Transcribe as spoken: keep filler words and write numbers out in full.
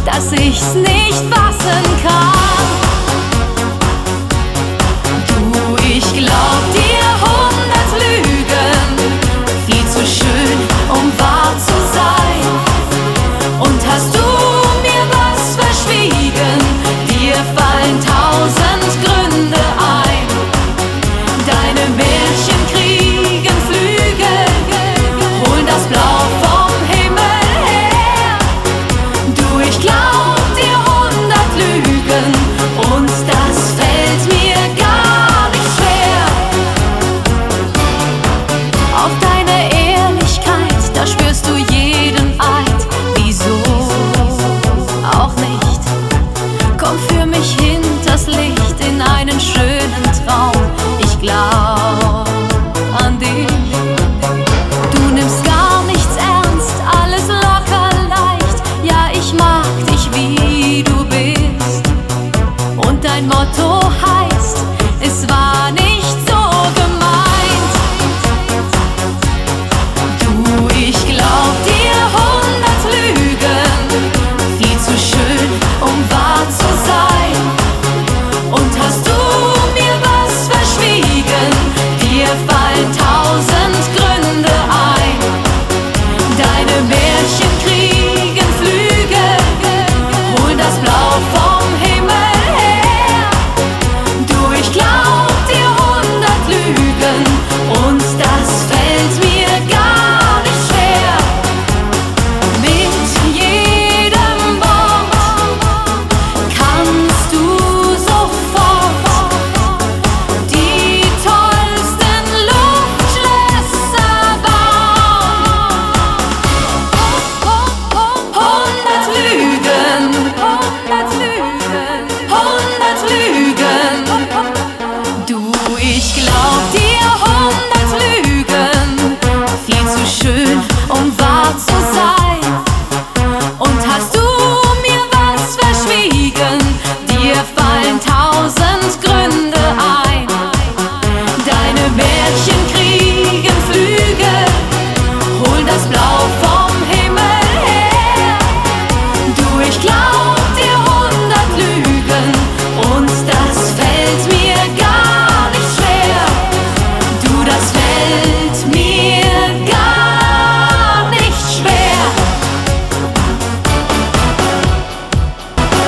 dass ich's nicht fassen kann. Du, ich glaub dir hundert Lügen, viel zu schön, um wahr zu sein. Und hast du mir was verschwiegen, dir fallen tausend Gründe ein. Deine Märchen kriegen Flügel, holen das Blau vom Himmel her. Du, ich glaub dir hundert Lügen und das fällt mir gar nicht schwer. Auf deine Ehrlichkeit, da schwörst du jeden Eid. Wieso auch nicht? Komm für mich hinters Licht in einen schönen Traum. Ich glaub an dich. Du nimmst gar nichts ernst, alles locker leicht. Ja, ich mag dich, wie du bist. Und dein Motto heißt, es war nicht